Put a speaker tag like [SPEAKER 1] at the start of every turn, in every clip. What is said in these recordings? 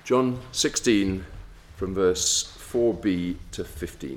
[SPEAKER 1] John 16 from verse 4b to 15.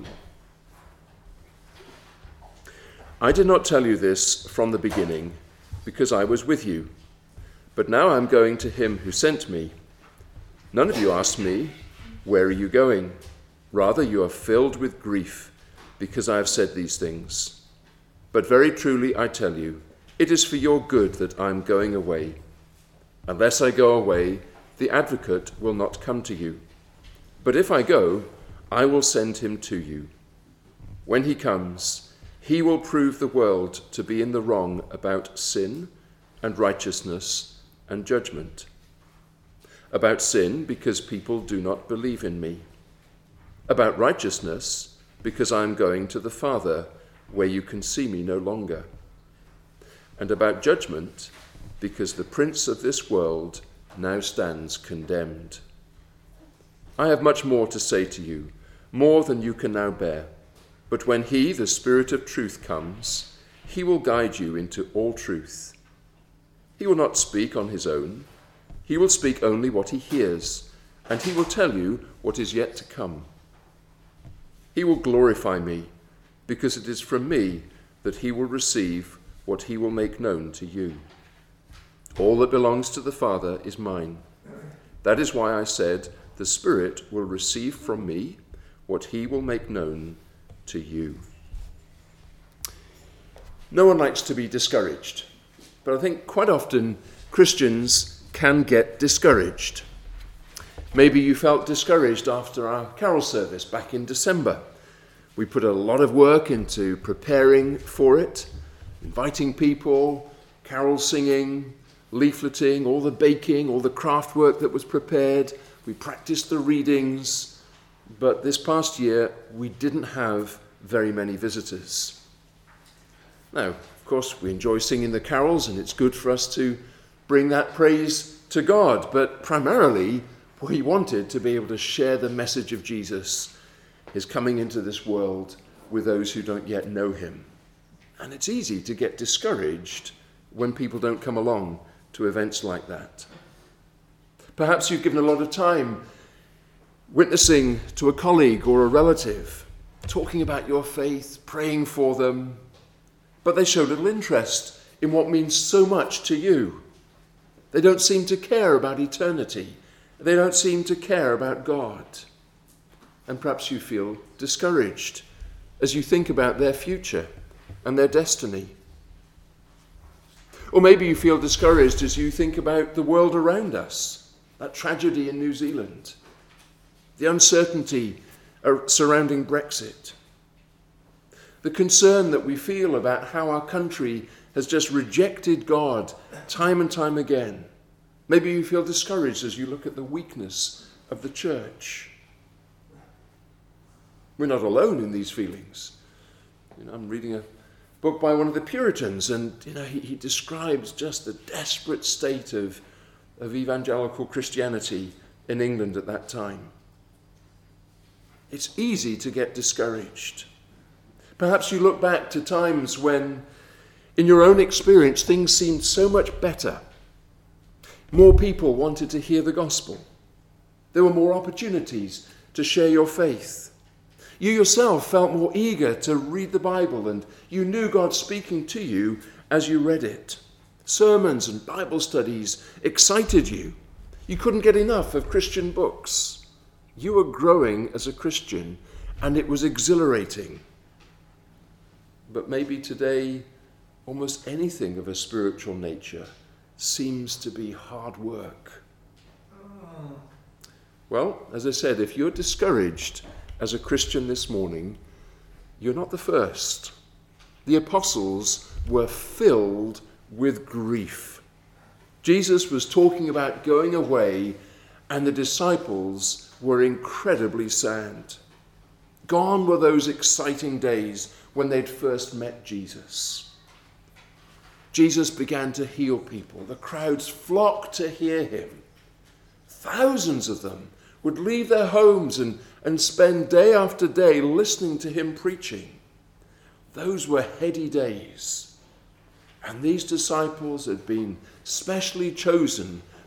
[SPEAKER 1] I did not tell you this from the beginning because I was with you, but now I am going to him who sent me. None of you asked me, where are you going? Rather, you are filled with grief because I have said these things. But very truly I tell you, it is for your good that I am going away. Unless I go away, the advocate will not come to you. But if I go, I will send him to you. When he comes, he will prove the world to be in the wrong about sin and righteousness and judgment. About sin, because people do not believe in me. About righteousness, because I am going to the Father, where you can see me no longer. And about judgment, because the prince of this world now stands condemned. I have much more to say to you, more than you can now bear. But when he, the Spirit of truth, comes, he will guide you into all truth. He will not speak on his own. He will speak only what he hears, and he will tell you what is yet to come. He will glorify me, because it is from me that he will receive what he will make known to you. All that belongs to the Father is mine. That is why I said, the Spirit will receive from me what he will make known to you. No one likes to be discouraged, but I think quite often Christians can get discouraged. Maybe you felt discouraged after our carol service back in December. We put a lot of work into preparing for it, inviting people, carol singing, leafleting, all the baking, all the craft work that was prepared. We practiced the readings, but this past year we didn't have very many visitors. Now, of course, we enjoy singing the carols and it's good for us to bring that praise to God, but primarily we wanted to be able to share the message of Jesus, his coming into this world, with those who don't yet know him. And it's easy to get discouraged when people don't come along to events like that. Perhaps you've given a lot of time witnessing to a colleague or a relative, talking about your faith, praying for them, but they show little interest in what means so much to you. They don't seem to care about eternity. They don't seem to care about God. And perhaps you feel discouraged as you think about their future and their destiny. Or maybe you feel discouraged as you think about the world around us, that tragedy in New Zealand, the uncertainty surrounding Brexit, the concern that we feel about how our country has just rejected God time and time again. Maybe you feel discouraged as you look at the weakness of the church. We're not alone in these feelings. I'm reading a book by one of the Puritans, and he describes just the desperate state of evangelical Christianity in England at that time. It's easy to get discouraged. Perhaps you look back to times when, in your own experience, things seemed so much better. More people wanted to hear the gospel. There were more opportunities to share your faith. You yourself felt more eager to read the Bible, and you knew God speaking to you as you read it. Sermons and Bible studies excited you. You couldn't get enough of Christian books. You were growing as a Christian, and it was exhilarating. But maybe today, almost anything of a spiritual nature seems to be hard work. Well, as I said, if you're discouraged as a Christian this morning, you're not the first. The apostles were filled with grief. Jesus was talking about going away, and the disciples were incredibly sad. Gone were those exciting days when they'd first met Jesus. Jesus began to heal people. The crowds flocked to hear him. Thousands of them would leave their homes and spend day after day listening to him preaching. Those were heady days. And these disciples had been specially chosen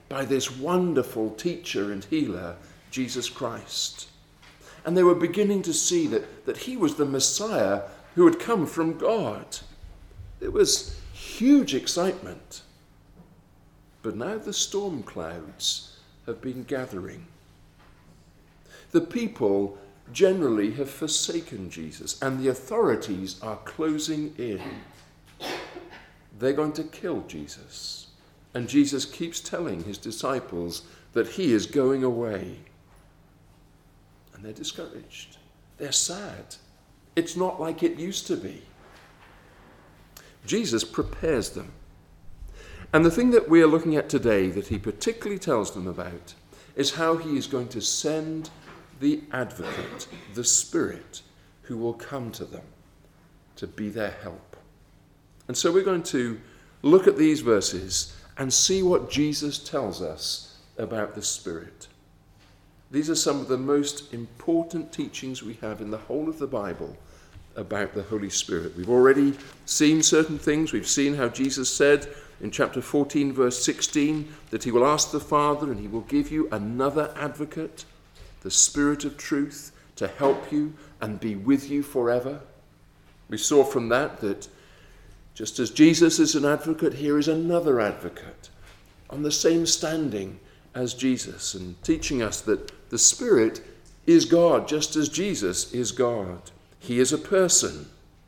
[SPEAKER 1] by this wonderful teacher and healer, Jesus Christ. And they were beginning to see that he was the Messiah who had come from God. There was huge excitement. But now the storm clouds have been gathering. The people generally have forsaken Jesus, and the authorities are closing in. They're going to kill Jesus. And Jesus keeps telling his disciples that he is going away. And they're discouraged. They're sad. It's not like it used to be. Jesus prepares them. And the thing that we are looking at today that he particularly tells them about is how he is going to send the advocate, the Spirit, who will come to them to be their help. And so we're going to look at these verses and see what Jesus tells us about the Spirit. These are some of the most important teachings we have in the whole of the Bible about the Holy Spirit. We've already seen certain things. We've seen how Jesus said in chapter 14, verse 16, that he will ask the Father and he will give you another advocate, the Spirit of truth, to help you and be with you forever. We saw from that just as Jesus is an advocate, here is another advocate on the same standing as Jesus, and teaching us that the Spirit is God, just as Jesus is God. He is a person.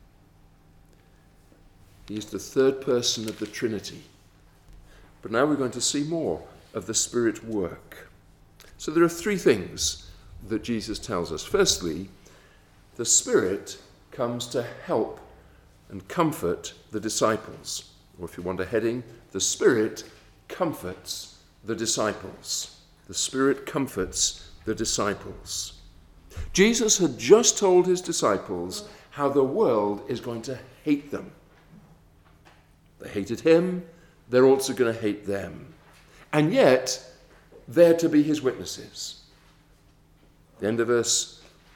[SPEAKER 1] He is the third person of the Trinity. But now we're going to see more of the Spirit work. So there are three things that Jesus tells us. Firstly, the Spirit comes to help and comfort the disciples. Or if you want a heading, the Spirit comforts the disciples. The Spirit comforts the disciples. Jesus had just told his disciples how the world is going to hate them. They hated him, they're also going to hate them. And yet, they're to be his witnesses. The end of verse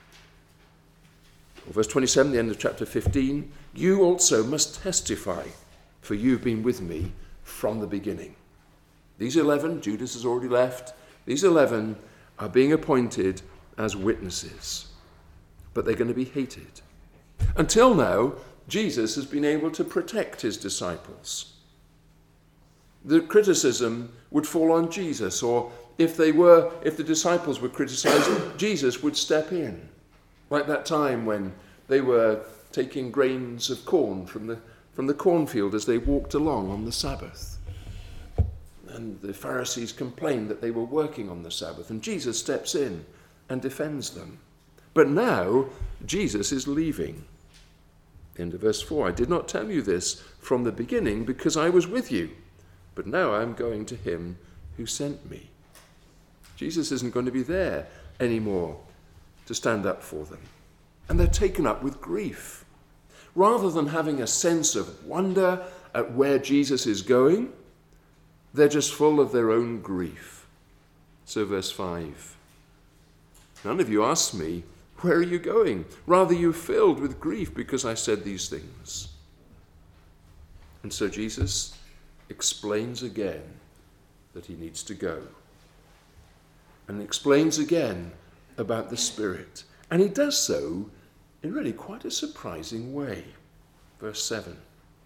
[SPEAKER 1] 27, the end of chapter 15, you also must testify, for you've been with me from the beginning. These 11, Judas has already left, these 11 are being appointed as witnesses. But they're going to be hated. Until now, Jesus has been able to protect his disciples. The criticism would fall on Jesus, or if the disciples were criticized, Jesus would step in. Like that time when they were taking grains of corn from the cornfield as they walked along on the Sabbath. And the Pharisees complained that they were working on the Sabbath, and Jesus steps in and defends them. But now, Jesus is leaving. End of verse 4, I did not tell you this from the beginning because I was with you, but now I'm going to him who sent me. Jesus isn't going to be there anymore to stand up for them. And they're taken up with grief. Rather than having a sense of wonder at where Jesus is going, they're just full of their own grief. So verse 5, none of you asked me, where are you going? Rather, you're filled with grief because I said these things. And so Jesus explains again that he needs to go. And explains again about the Spirit. And he does so in really quite a surprising way. Verse 7.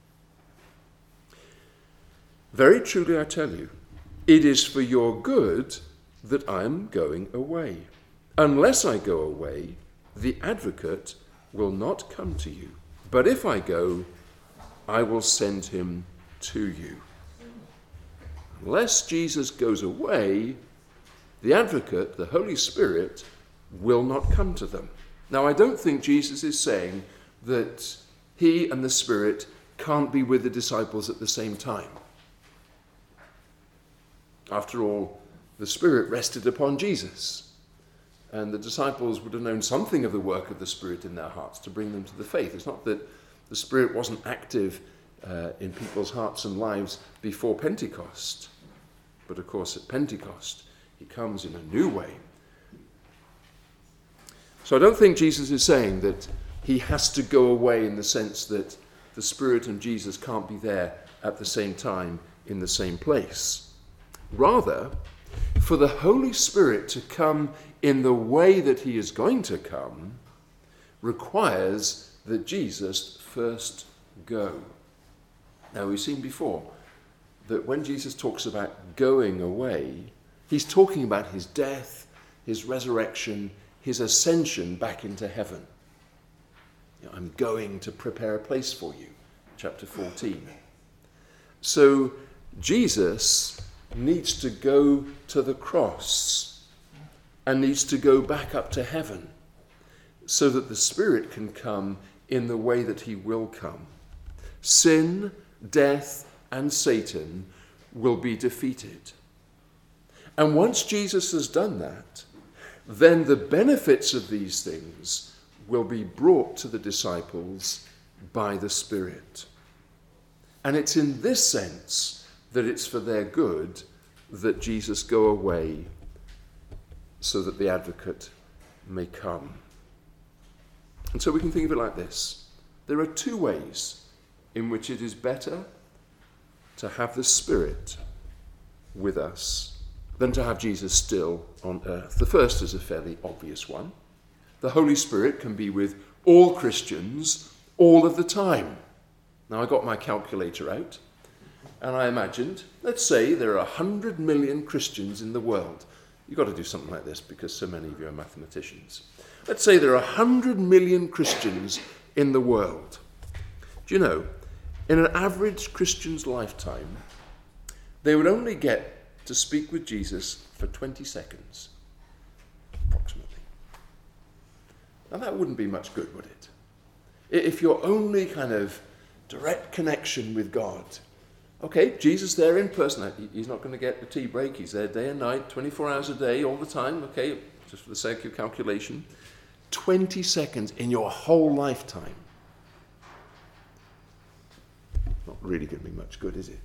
[SPEAKER 1] Very truly I tell you, it is for your good that I am going away. Unless I go away, the advocate will not come to you. But if I go, I will send him to you. Unless Jesus goes away, the advocate, the Holy Spirit, will not come to them. Now, I don't think Jesus is saying that he and the Spirit can't be with the disciples at the same time. After all, the Spirit rested upon Jesus, and the disciples would have known something of the work of the Spirit in their hearts to bring them to the faith. It's not that the Spirit wasn't active in people's hearts and lives before Pentecost, but of course at Pentecost he comes in a new way. So I don't think Jesus is saying that he has to go away in the sense that the Spirit and Jesus can't be there at the same time in the same place. Rather, for the Holy Spirit to come in the way that he is going to come requires that Jesus first go. Now, we've seen before that when Jesus talks about going away, he's talking about his death, his resurrection, his ascension back into heaven. I'm going to prepare a place for you, chapter 14. So Jesus needs to go to the cross and needs to go back up to heaven so that the Spirit can come in the way that he will come. Sin, death, and Satan will be defeated. And once Jesus has done that, then the benefits of these things will be brought to the disciples by the Spirit. And it's in this sense that it's for their good that Jesus go away so that the advocate may come. And so we can think of it like this. There are two ways in which it is better to have the Spirit with us than to have Jesus still on earth. The first is a fairly obvious one. The Holy Spirit can be with all Christians all of the time. Now, I got my calculator out and I imagined, let's say there are 100 million Christians in the world. You've got to do something like this because so many of you are mathematicians. Let's say there are 100 million Christians in the world. Do you know, in an average Christian's lifetime, they would only get to speak with Jesus for 20 seconds, approximately. Now that wouldn't be much good, would it? If your only kind of direct connection with God, okay, Jesus there in person, he's not going to get a tea break, he's there day and night, 24 hours a day, all the time, okay, just for the sake of calculation, 20 seconds in your whole lifetime. Not really going to be much good, is it?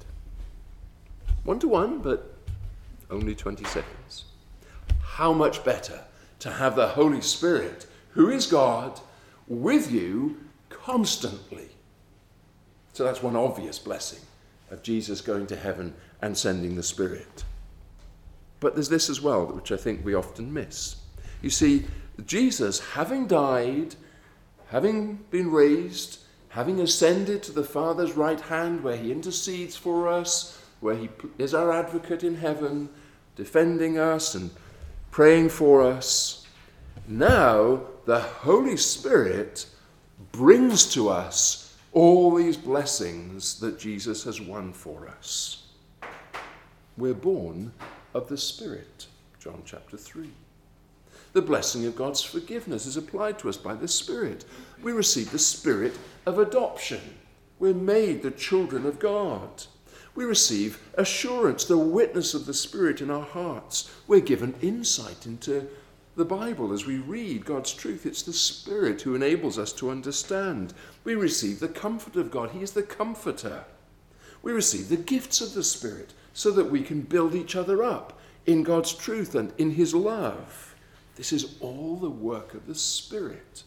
[SPEAKER 1] 1-to-1, but only 20 seconds. How much better to have the Holy Spirit, who is God, with you constantly. So that's one obvious blessing of Jesus going to heaven and sending the Spirit. But there's this as well, which I think we often miss. You see, Jesus, having died, having been raised, having ascended to the Father's right hand where he intercedes for us, where he is our advocate in heaven, defending us and praying for us, now the Holy Spirit brings to us all these blessings that Jesus has won for us. We're born of the Spirit, John chapter 3. The blessing of God's forgiveness is applied to us by the Spirit. We receive the Spirit of adoption. We're made the children of God. We receive assurance, the witness of the Spirit in our hearts. We're given insight into the Bible as we read God's truth. It's the Spirit who enables us to understand. We receive the comfort of God. He is the comforter. We receive the gifts of the Spirit so that we can build each other up in God's truth and in his love. This is all the work of the Spirit.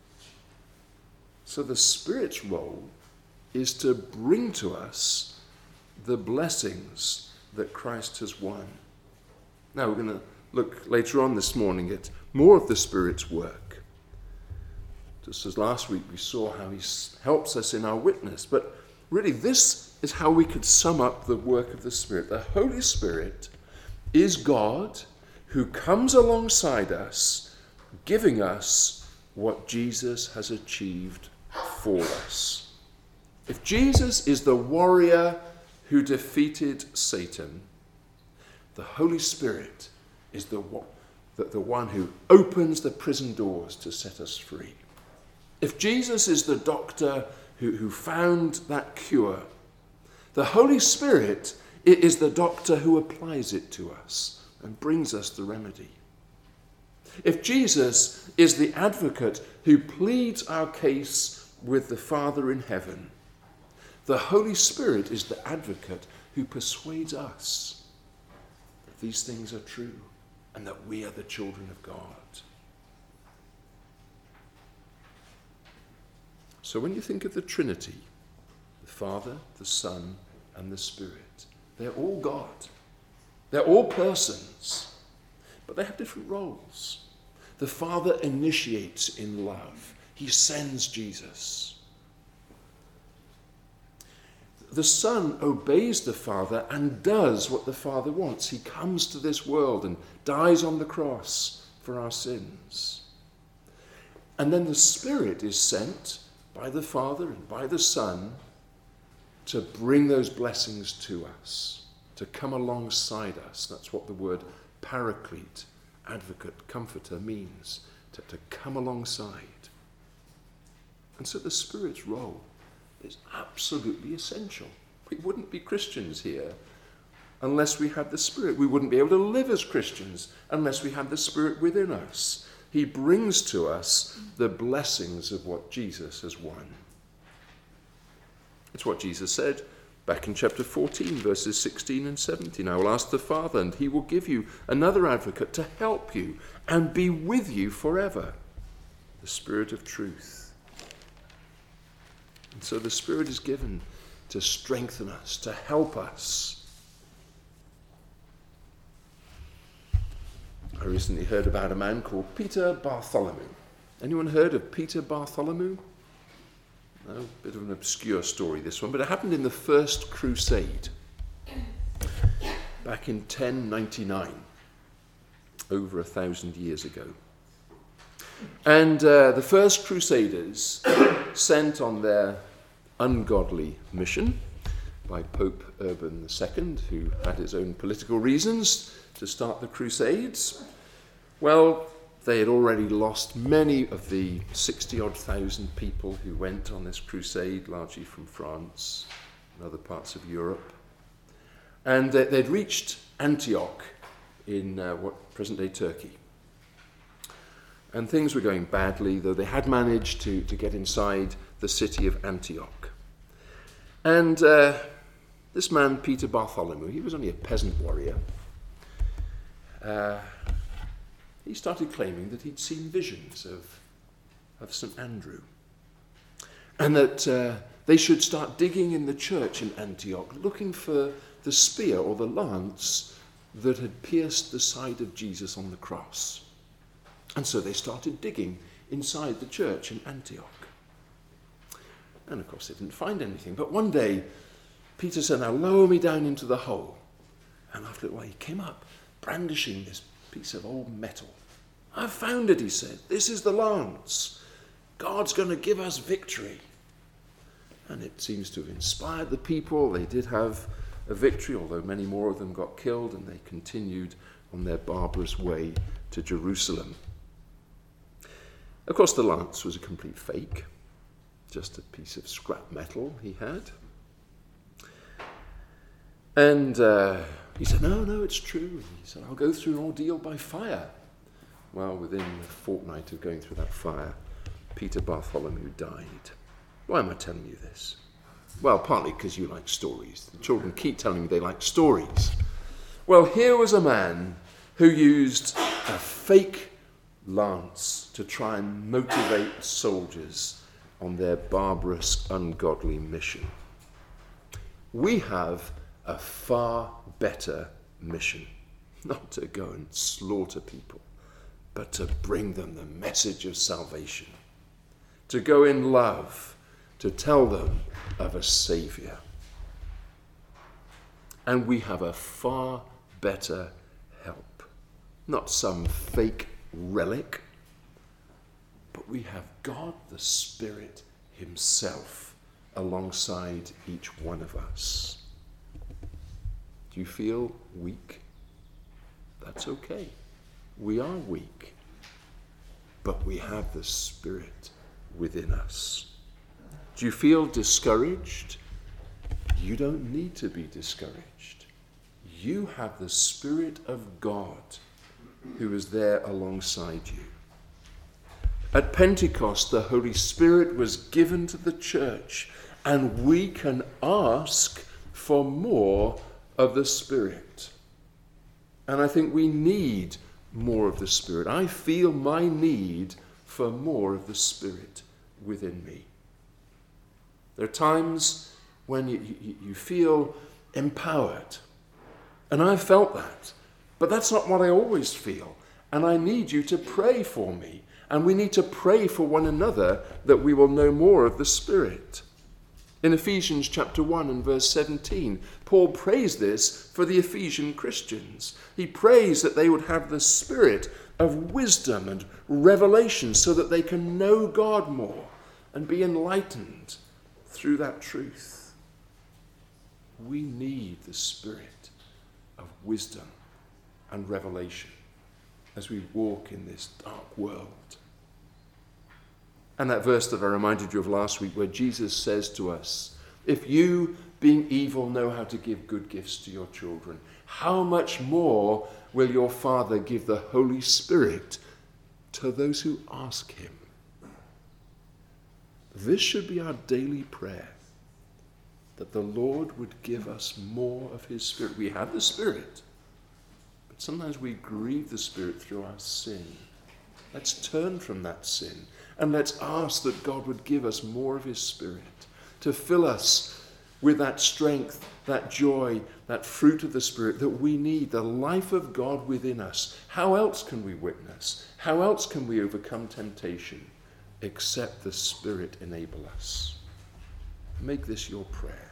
[SPEAKER 1] So the Spirit's role is to bring to us the blessings that Christ has won. Now we're going to look later on this morning at more of the Spirit's work. Just as last week we saw how he helps us in our witness. But really this is how we could sum up the work of the Spirit. The Holy Spirit is God who comes alongside us, giving us what Jesus has achieved for us. If Jesus is the warrior who defeated Satan, the Holy Spirit is the one who opens the prison doors to set us free. If Jesus is the doctor who found that cure, the Holy Spirit is the doctor who applies it to us and brings us the remedy. If Jesus is the advocate who pleads our case with the Father in heaven, the Holy Spirit is the advocate who persuades us that these things are true and that we are the children of God. So when you think of the Trinity, the Father, the Son, and the Spirit, they're all God. They're all persons, but they have different roles. The Father initiates in love. He sends Jesus. The Son obeys the Father and does what the Father wants. He comes to this world and dies on the cross for our sins. And then the Spirit is sent by the Father and by the Son to bring those blessings to us, to come alongside us. That's what the word paraclete, advocate, comforter means, to come alongside. And so the Spirit's role is absolutely essential. We wouldn't be Christians here unless we had the Spirit. We wouldn't be able to live as Christians unless we had the Spirit within us. He brings to us the blessings of what Jesus has won. It's what Jesus said back in chapter 14, verses 16 and 17. I will ask the Father, and he will give you another advocate to help you and be with you forever, the Spirit of truth. And so the Spirit is given to strengthen us, to help us. I recently heard about a man called Peter Bartholomew. Anyone heard of Peter Bartholomew? No, a bit of an obscure story, this one, but it happened in the First Crusade back in 1099, over 1,000 years ago. And the First Crusaders, sent on their ungodly mission by Pope Urban II, who had his own political reasons to start the Crusades, well, they had already lost many of the 60-odd thousand people who went on this crusade, largely from France and other parts of Europe. And they'd reached Antioch in present-day Turkey. And things were going badly, though they had managed to get inside the city of Antioch. And this man, Peter Bartholomew, he was only a peasant warrior. He started claiming that he'd seen visions of St. Andrew, and that they should start digging in the church in Antioch, looking for the spear or the lance that had pierced the side of Jesus on the cross. And so they started digging inside the church in Antioch. And of course they didn't find anything. But one day, Peter said, "Now lower me down into the hole." And after a while he came up, brandishing this piece of old metal. "I've found it," he said. "This is the lance. God's going to give us victory." And it seems to have inspired the people. They did have a victory, although many more of them got killed, and they continued on their barbarous way to Jerusalem. Of course, the lance was a complete fake, just a piece of scrap metal he had. And he said, no, it's true. He said, "I'll go through an ordeal by fire." Well, within a fortnight of going through that fire, Peter Bartholomew died. Why am I telling you this? Well, partly because you like stories. The children keep telling me they like stories. Well, here was a man who used a fake lance to try and motivate soldiers on their barbarous, ungodly mission. We have a far better mission, not to go and slaughter people, but to bring them the message of salvation, to go in love, to tell them of a Saviour. And we have a far better help, not some fake relic, but we have God the Spirit himself alongside each one of us. Do you feel weak? That's okay. We are weak, but we have the Spirit within us. Do you feel discouraged? You don't need to be discouraged. You have the Spirit of God who is there alongside you. At Pentecost, the Holy Spirit was given to the church, and we can ask for more of the Spirit. And I think we need more of the Spirit. I feel my need for more of the Spirit within me. There are times when you feel empowered, And I've felt that. But that's not what I always feel. And I need you to pray for me. And we need to pray for one another that we will know more of the Spirit. In Ephesians chapter 1 and verse 17, Paul prays this for the Ephesian Christians. He prays that they would have the spirit of wisdom and revelation so that they can know God more and be enlightened through that truth. We need the spirit of wisdom and revelation as we walk in this dark world. And that verse that I reminded you of last week where Jesus says to us, if you, being evil, know how to give good gifts to your children, how much more will your Father give the Holy Spirit to those who ask him? This should be our daily prayer, that the Lord would give us more of his Spirit. We have the Spirit, but sometimes we grieve the Spirit through our sin. Let's turn from that sin. And let's ask that God would give us more of his Spirit to fill us with that strength, that joy, that fruit of the Spirit that we need, the life of God within us. How else can we witness? How else can we overcome temptation except the Spirit enable us? Make this your prayer.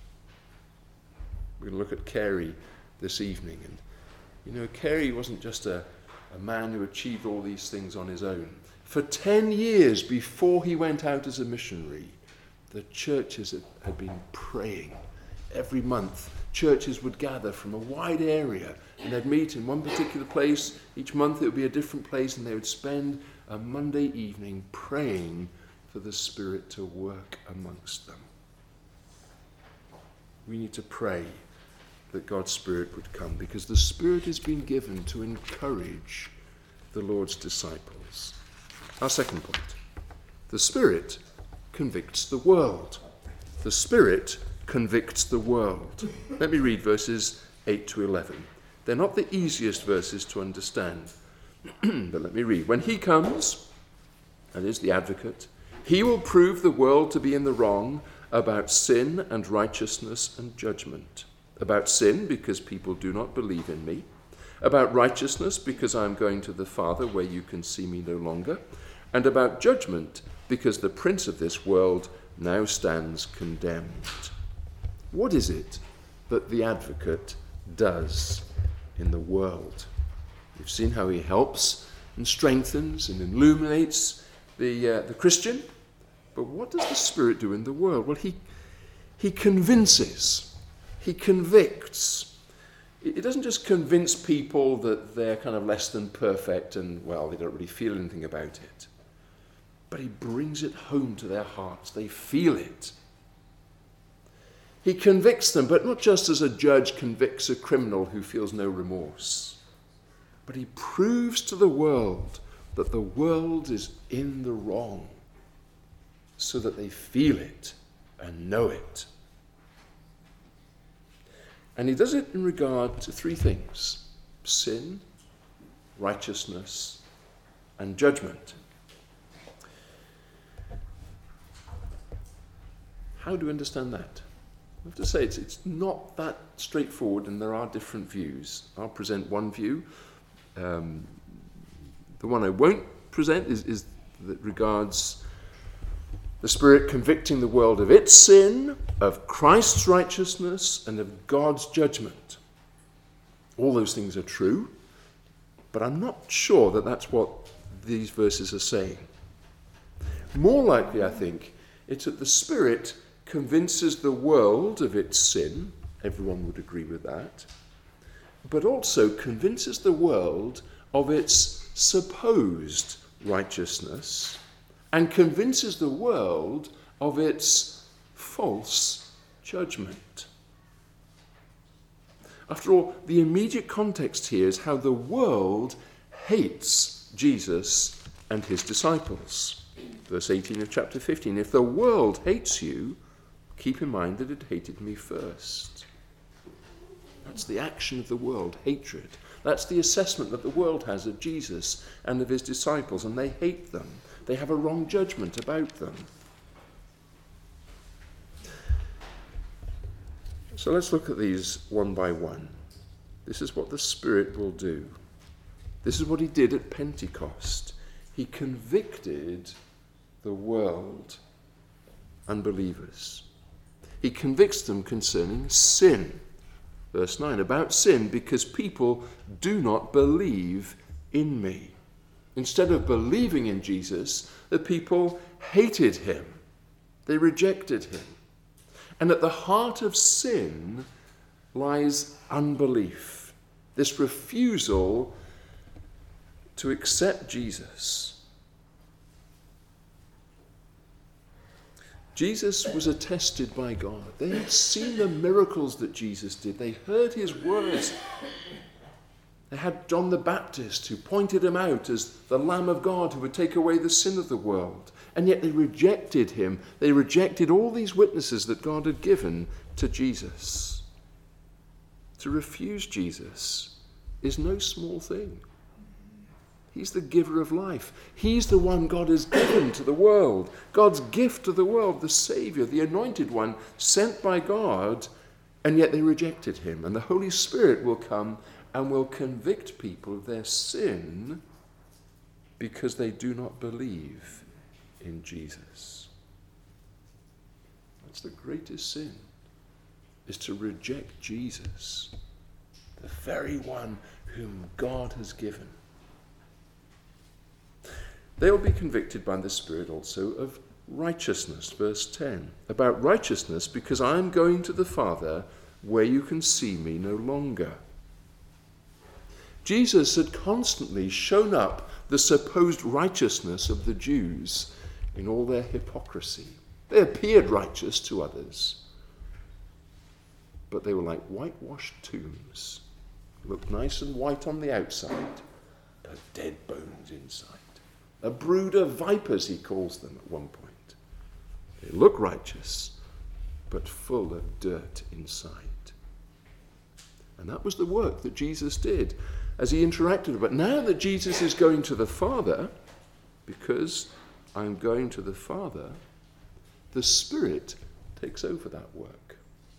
[SPEAKER 1] We're going to look at Carey this evening. And Carey wasn't just a man who achieved all these things on his own. For 10 years before he went out as a missionary, the churches had been praying. Every month, churches would gather from a wide area and they'd meet in one particular place. Each month it would be a different place, and they would spend a Monday evening praying for the Spirit to work amongst them. We need to pray that God's Spirit would come, because the Spirit has been given to encourage the Lord's disciples. Our second point, the Spirit convicts the world. The Spirit convicts the world. Let me read verses 8 to 11. They're not the easiest verses to understand, but let me read. When he comes, that is the advocate, he will prove the world to be in the wrong about sin and righteousness and judgment. About sin, because people do not believe in me. About righteousness, because I am going to the Father where you can see me no longer. And about judgment, because the prince of this world now stands condemned. What is it that the advocate does in the world? We've seen how he helps and strengthens and illuminates the Christian. But what does the Spirit do in the world? Well, he convinces. He convicts. It doesn't just convince people that they're kind of less than perfect and, well, they don't really feel anything about it. But he brings it home to their hearts. They feel it. He convicts them, but not just as a judge convicts a criminal who feels no remorse. But he proves to the world that the world is in the wrong, so that they feel it and know it. And he does it in regard to three things: sin, righteousness, and judgment. How do we understand that? I have to say it's not that straightforward, and there are different views. I'll present one view. The one I won't present is that regards the Spirit convicting the world of its sin, of Christ's righteousness, and of God's judgment. All those things are true, but I'm not sure that that's what these verses are saying. More likely, I think, it's that the Spirit convinces the world of its sin. Everyone would agree with that. But also convinces the world of its supposed righteousness, and convinces the world of its false judgment. After all, the immediate context here is how the world hates Jesus and his disciples. Verse 18 of chapter 15, if the world hates you, keep in mind that it hated me first. That's the action of the world, hatred. That's the assessment that the world has of Jesus and of his disciples, and they hate them. They have a wrong judgment about them. So let's look at these one by one. this is what the Spirit will do. This is what he did at Pentecost. He convicted the world, unbelievers. He convicts them concerning sin. Verse 9, about sin, because people do not believe in me. Instead of believing in Jesus, the people hated him. They rejected him. And at the heart of sin lies unbelief, this refusal to accept Jesus. Jesus was attested by God. They had seen the miracles that Jesus did. They heard his words. They had John the Baptist who pointed him out as the Lamb of God who would take away the sin of the world. And yet they rejected him. They rejected all these witnesses that God had given to Jesus. To refuse Jesus is no small thing. He's the giver of life. He's the one God has given to the world. God's gift to the world, the Saviour, the Anointed One, sent by God, and yet they rejected him. And the Holy Spirit will come and will convict people of their sin because they do not believe in Jesus. That's the greatest sin, is to reject Jesus, the very one whom God has given. They will be convicted by the Spirit also of righteousness, verse 10. About righteousness, because I am going to the Father where you can see me no longer. Jesus had constantly shown up the supposed righteousness of the Jews in all their hypocrisy. They appeared righteous to others, but they were like whitewashed tombs. Looked nice and white on the outside, but dead bones inside. A brood of vipers, he calls them at one point. They look righteous, but full of dirt inside. And that was the work that Jesus did as he interacted. But now that Jesus is going to the Father, because I'm going to the Father, the Spirit takes over that work.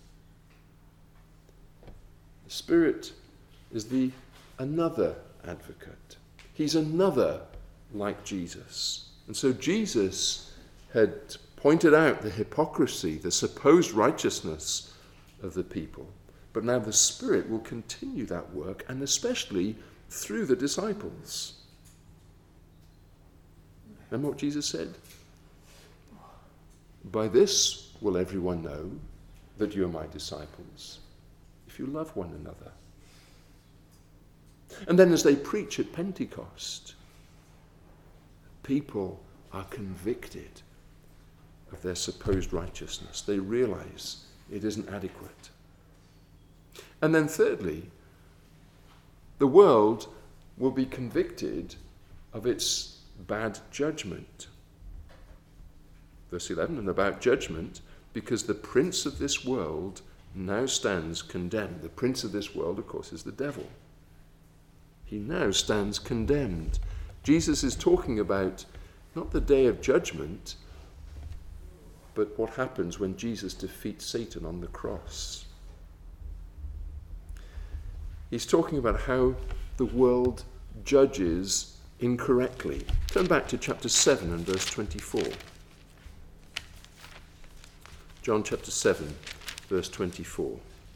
[SPEAKER 1] The Spirit is another advocate. He's another like Jesus. And so Jesus had pointed out the hypocrisy, the supposed righteousness of the people. But now the Spirit will continue that work, and especially through the disciples. Remember what Jesus said? By this will everyone know that you are my disciples, if you love one another. And then as they preach at Pentecost, people are convicted of their supposed righteousness. They realize it isn't adequate. And then thirdly, the world will be convicted of its bad judgment. Verse 11, and about judgment, because the prince of this world now stands condemned. The prince of this world, of course, is the devil. He now stands condemned. Jesus is talking about not the day of judgment, but what happens when Jesus defeats Satan on the cross. He's talking about how the world judges incorrectly. Turn back to chapter 7 and verse 24. John chapter 7, verse 24.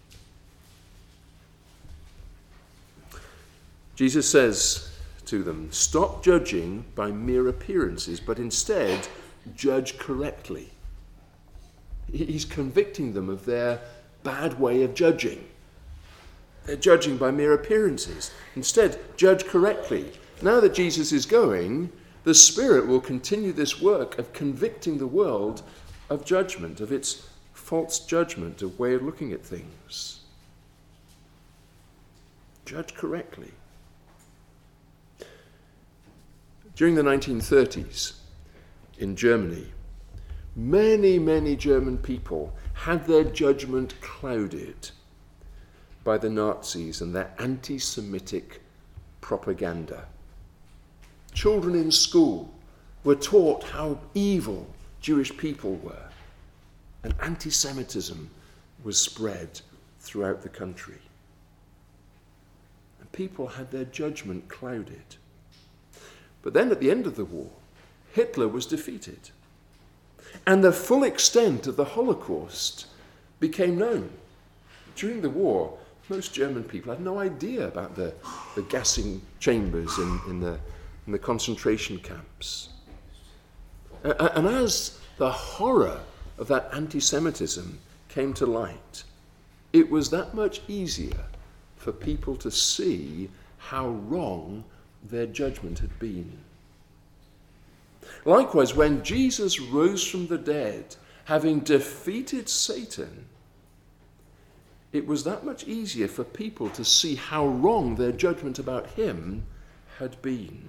[SPEAKER 1] Jesus says to them, stop judging by mere appearances, but instead judge correctly. He's convicting them of their bad way of judging. They're judging by mere appearances. Instead, judge correctly. Now that Jesus is going, the Spirit will continue this work of convicting the world of judgment, of its false judgment, of way of looking at things. Judge correctly. During the 1930s in Germany, many German people had their judgment clouded by the Nazis and their anti-Semitic propaganda. Children in school were taught how evil Jewish people were, and anti-Semitism was spread throughout the country. people had their judgment clouded. But then at the end of the war, Hitler was defeated. And the full extent of the Holocaust became known. During the war, most German people had no idea about the gassing chambers in the concentration camps. And as the horror of that anti-Semitism came to light, it was that much easier for people to see how wrong their judgment had been. Likewise, when Jesus rose from the dead, having defeated Satan, it was that much easier for people to see how wrong their judgment about him had been.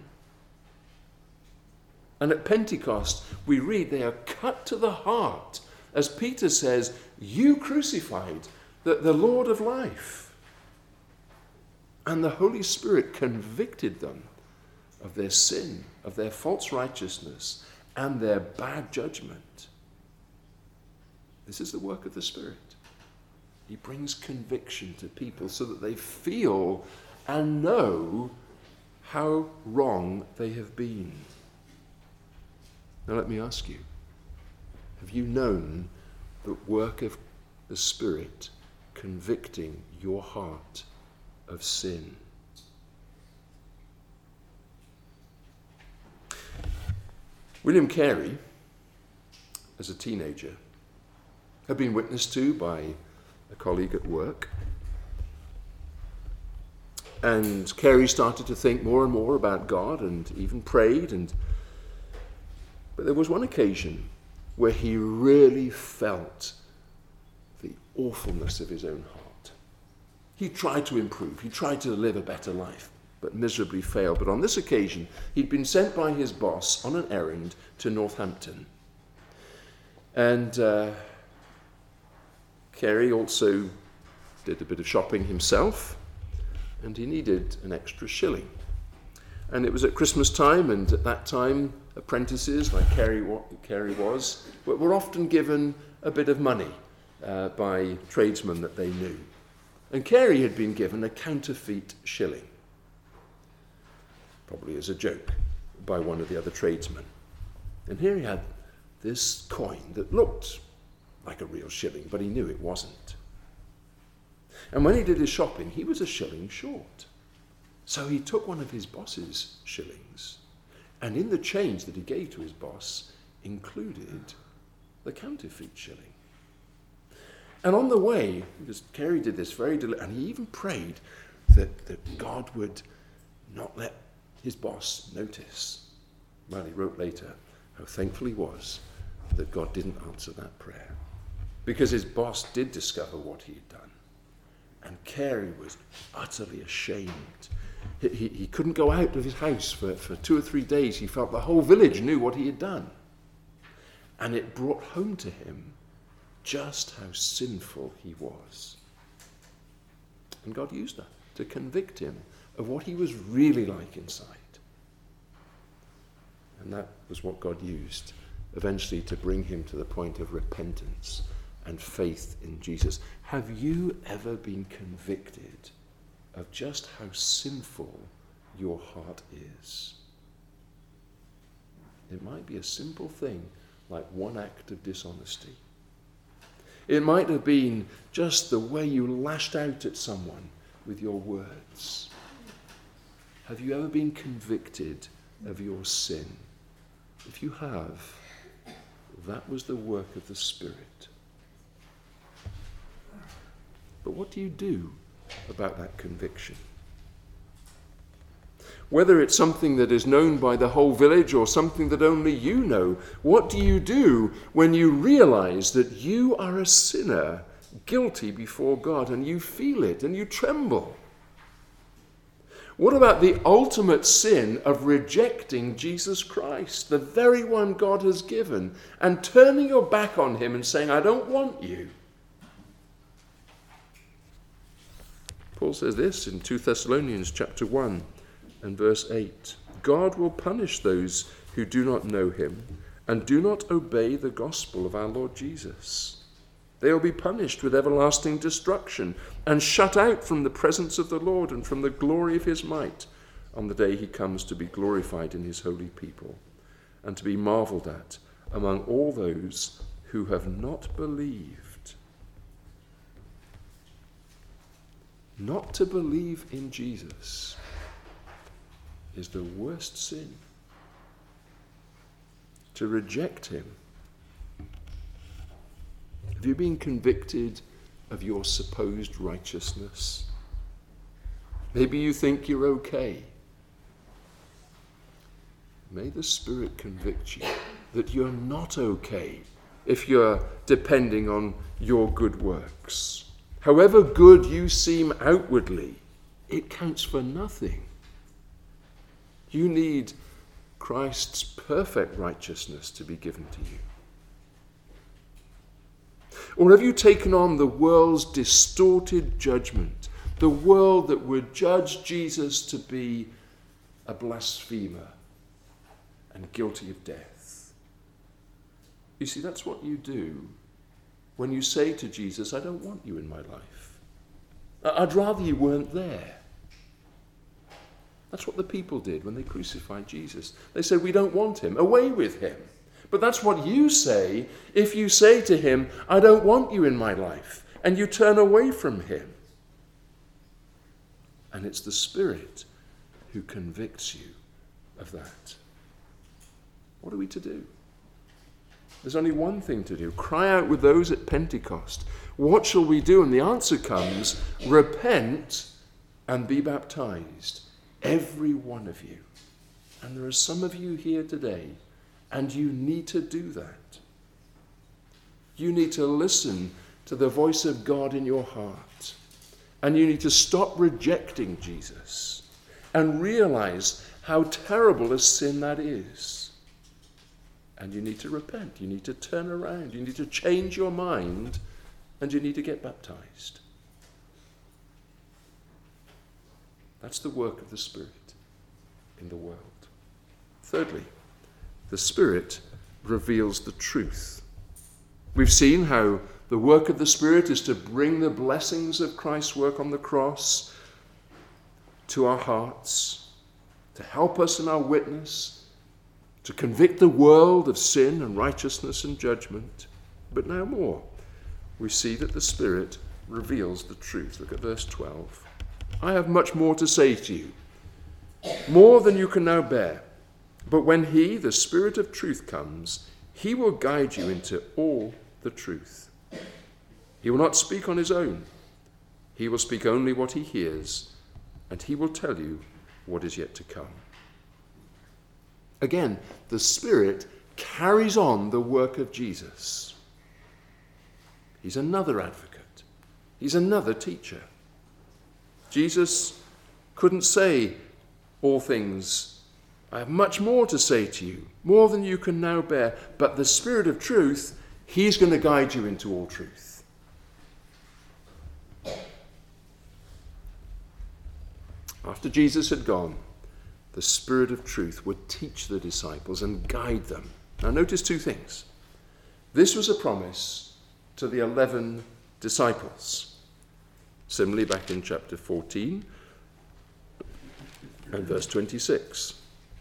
[SPEAKER 1] And at Pentecost, we read they are cut to the heart, as Peter says, "You crucified the Lord of life." And the Holy Spirit convicted them of their sin, of their false righteousness, and their bad judgment. This is the work of the Spirit. He brings conviction to people so that they feel and know how wrong they have been. Now let me ask you, have you known the work of the Spirit convicting your heart of sin? William Carey, as a teenager, had been witnessed to by a colleague at work. And Carey started to think more and more about God and even prayed. But there was one occasion where he really felt the awfulness of his own heart. He tried to improve. He tried to live a better life, but miserably failed. But on this occasion, he'd been sent by his boss on an errand to Northampton. And Carey also did a bit of shopping himself, and he needed an extra shilling. And it was at Christmas time, and at that time, apprentices, like Carey was, were often given a bit of money by tradesmen that they knew. And Carey had been given a counterfeit shilling, probably as a joke, by one of the other tradesmen. And here he had this coin that looked like a real shilling, but he knew it wasn't. And when he did his shopping, he was a shilling short. So he took one of his boss's shillings, and in the change that he gave to his boss included the counterfeit shilling. And on the way, because Carey did this very deliberately, and he even prayed that God would not let his boss notice. Well, he wrote later how thankful he was that God didn't answer that prayer, because his boss did discover what he had done. And Carey was utterly ashamed. He couldn't go out of his house for 2 or 3 days. He felt the whole village knew what he had done. And it brought home to him just how sinful he was. And God used that to convict him of what he was really like inside. And that was what God used eventually to bring him to the point of repentance and faith in Jesus. Have you ever been convicted of just how sinful your heart is? It might be a simple thing like one act of dishonesty. It might have been just the way you lashed out at someone with your words. Have you ever been convicted of your sin? If you have, that was the work of the Spirit. But what do you do about that conviction? Whether it's something that is known by the whole village or something that only you know, what do you do when you realize that you are a sinner, guilty before God, and you feel it and you tremble? What about the ultimate sin of rejecting Jesus Christ, the very one God has given, and turning your back on him and saying, I don't want you? Paul says this in 2 Thessalonians chapter 1 and verse 8. God will punish those who do not know him and do not obey the gospel of our Lord Jesus. They will be punished with everlasting destruction and shut out from the presence of the Lord and from the glory of his might on the day he comes to be glorified in his holy people and to be marveled at among all those who have not believed. Not to believe in Jesus is the worst sin. To reject him. Have you been convicted of your supposed righteousness? Maybe you think you're okay. May the Spirit convict you that you're not okay if you're depending on your good works. However good you seem outwardly, it counts for nothing. You need Christ's perfect righteousness to be given to you. Or have you taken on the world's distorted judgment, the world that would judge Jesus to be a blasphemer and guilty of death? You see, that's what you do when you say to Jesus, I don't want you in my life. I'd rather you weren't there. That's what the people did when they crucified Jesus. They said, we don't want him. Away with him. But that's what you say if you say to him, I don't want you in my life, and you turn away from him. And it's the Spirit who convicts you of that. What are we to do? There's only one thing to do. Cry out with those at Pentecost. What shall we do? And the answer comes, repent and be baptized, every one of you. And there are some of you here today, and you need to do that. You need to listen to the voice of God in your heart. And you need to stop rejecting Jesus and realize how terrible a sin that is. And you need to repent. You need to turn around. You need to change your mind, and you need to get baptized. That's the work of the Spirit in the world. Thirdly, the Spirit reveals the truth. We've seen how the work of the Spirit is to bring the blessings of Christ's work on the cross to our hearts, to help us in our witness, to convict the world of sin and righteousness and judgment. But now more. We see that the Spirit reveals the truth. Look at verse 12. I have much more to say to you, more than you can now bear. But when he, the Spirit of truth, comes, he will guide you into all the truth. He will not speak on his own. He will speak only what he hears, and he will tell you what is yet to come. Again, the Spirit carries on the work of Jesus. He's another advocate. He's another teacher. Jesus couldn't say all things. I have much more to say to you, more than you can now bear. But the Spirit of truth, he's going to guide you into all truth. After Jesus had gone, the Spirit of truth would teach the disciples and guide them. Now notice two things. This was a promise to the 11 disciples. Similarly, back in chapter 14 and verse 26.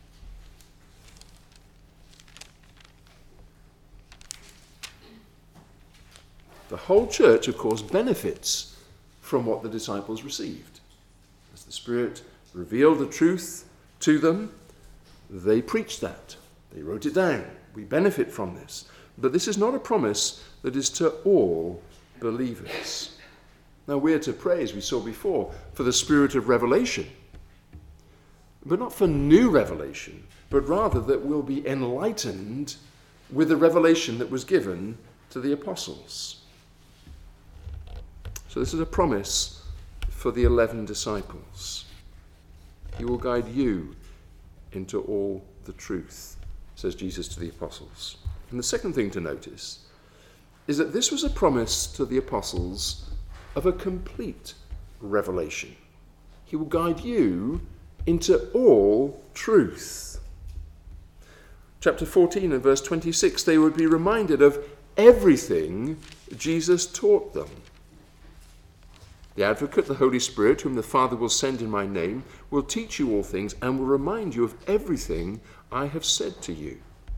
[SPEAKER 1] The whole church, of course, benefits from what the disciples received. As the Spirit revealed the truth to them, they preached that. They wrote it down. We benefit from this. But this is not a promise that is to all believers. Now we're to pray, as we saw before, for the spirit of revelation. But not for new revelation, but rather that we'll be enlightened with the revelation that was given to the apostles. So this is a promise for the 11 disciples. He will guide you into all the truth, says Jesus to the apostles. And the second thing to notice is that this was a promise to the apostles of a complete revelation. He will guide you into all truth. Chapter 14 and verse 26, they would be reminded of everything Jesus taught them. The Advocate, the Holy Spirit, whom the Father will send in my name, will teach you all things and will remind you of everything I have said to you.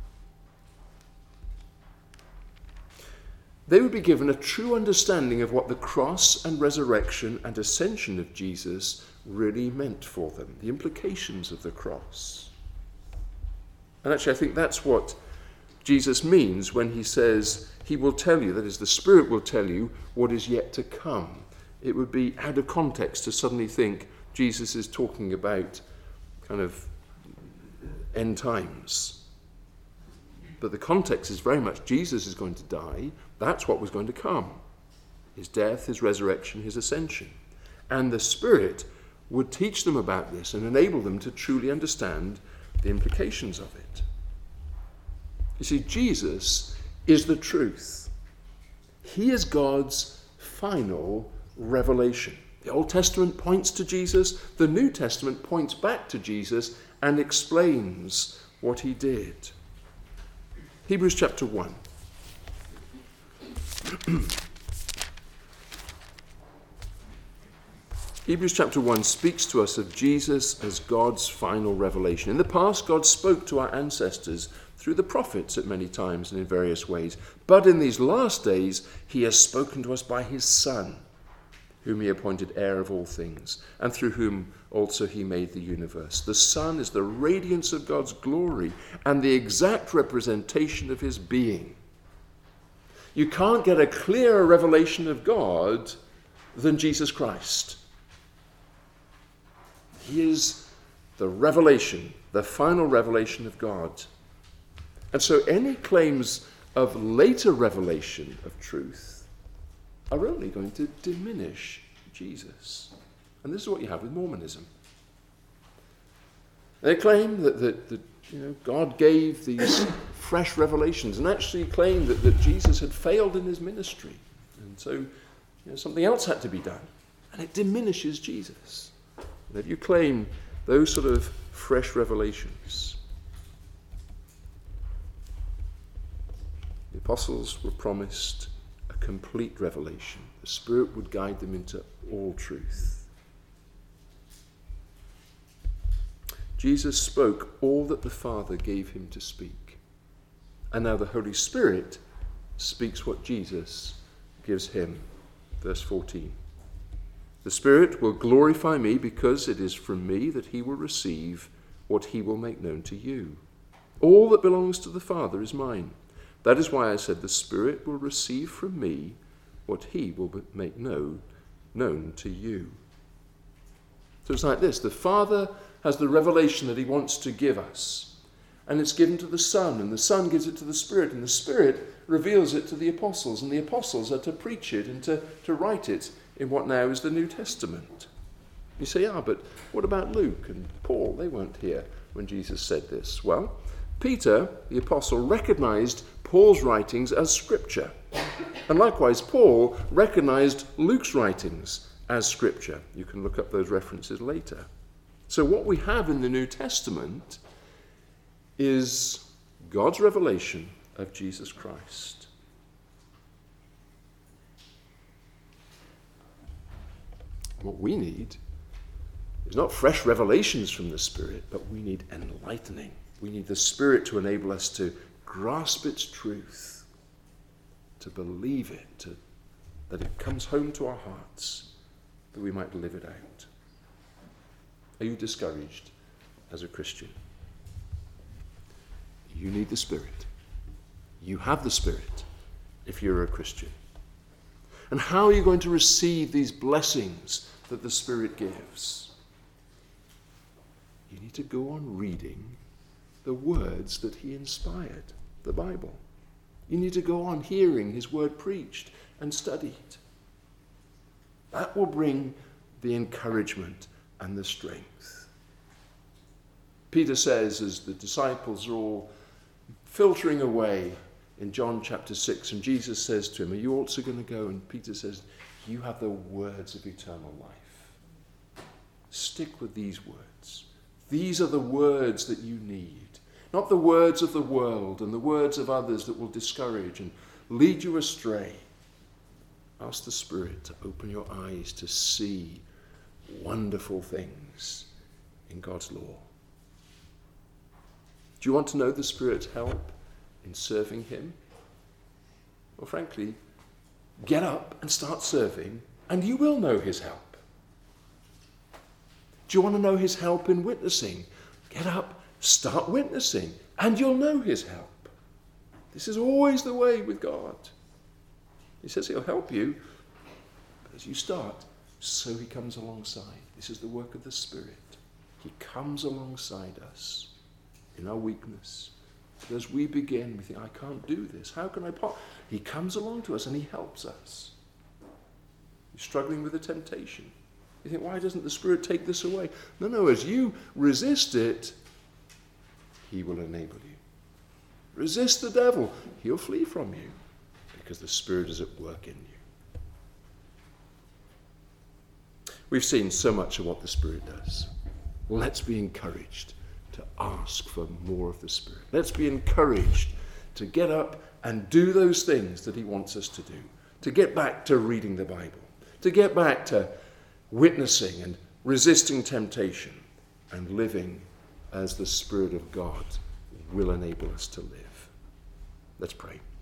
[SPEAKER 1] They would be given a true understanding of what the cross and resurrection and ascension of Jesus really meant for them, the implications of the cross. And actually, I think that's what Jesus means when he says he will tell you, that is, the Spirit will tell you what is yet to come. It would be out of context to suddenly think Jesus is talking about kind of end times. But the context is very much Jesus is going to die. That's what was going to come. His death, his resurrection, his ascension. And the Spirit would teach them about this and enable them to truly understand the implications of it. You see, Jesus is the truth. He is God's final revelation. The Old Testament points to Jesus. The New Testament points back to Jesus and explains what he did. Hebrews chapter 1. Hebrews chapter 1 speaks to us of Jesus as God's final revelation. In the past, God spoke to our ancestors through the prophets at many times and in various ways. But in these last days, he has spoken to us by his Son, whom he appointed heir of all things, and through whom also he made the universe. The Son is the radiance of God's glory and the exact representation of his being. You can't get a clearer revelation of God than Jesus Christ. He is the revelation, the final revelation of God. And so any claims of later revelation of truth are only going to diminish Jesus. And this is what you have with Mormonism. They claim that God gave these fresh revelations and actually claim that Jesus had failed in his ministry. And so something else had to be done. And it diminishes Jesus. And if you claim those sort of fresh revelations, the apostles were promised a complete revelation. The Spirit would guide them into all truth. Jesus spoke all that the Father gave him to speak. And now the Holy Spirit speaks what Jesus gives him. Verse 14. The Spirit will glorify me because it is from me that he will receive what he will make known to you. All that belongs to the Father is mine. That is why I said the Spirit will receive from me what he will make known to you. So it's like this. The Father has the revelation that he wants to give us. And it's given to the Son, and the Son gives it to the Spirit, and the Spirit reveals it to the apostles, and the apostles are to preach it and to write it in what now is the New Testament. You say, but what about Luke and Paul? They weren't here when Jesus said this. Well, Peter, the apostle, recognized Paul's writings as Scripture. And likewise, Paul recognized Luke's writings as Scripture. You can look up those references later. So what we have in the New Testament is God's revelation of Jesus Christ. What we need is not fresh revelations from the Spirit, but we need enlightening. We need the Spirit to enable us to grasp its truth, to believe it, that it comes home to our hearts, that we might live it out. Are you discouraged as a Christian? You need the Spirit. You have the Spirit if you're a Christian. And how are you going to receive these blessings that the Spirit gives? You need to go on reading the words that he inspired, the Bible. You need to go on hearing his word preached and studied. That will bring the encouragement and the strength. Peter says, as the disciples are all filtering away in John chapter 6, and Jesus says to him, are you also going to go? And Peter says, you have the words of eternal life. Stick with these words. These are the words that you need. Not the words of the world and the words of others that will discourage and lead you astray, ask the Spirit to open your eyes to see wonderful things in God's law. Do you want to know the Spirit's help in serving him? Well, frankly, get up and start serving, and you will know his help. Do you want to know his help in witnessing? Get up, start witnessing, and you'll know his help. This is always the way with God. He says he'll help you, but as you start, so he comes alongside. This is the work of the Spirit. He comes alongside us in our weakness. But as we begin, we think, I can't do this. How can I? He comes along to us and he helps us. You're struggling with a temptation. You think, why doesn't the Spirit take this away? No, as you resist it, he will enable you. Resist the devil. He'll flee from you because the Spirit is at work in you. We've seen so much of what the Spirit does. Let's be encouraged to ask for more of the Spirit. Let's be encouraged to get up and do those things that he wants us to do. To get back to reading the Bible. To get back to witnessing and resisting temptation and living as the Spirit of God will enable us to live. Let's pray.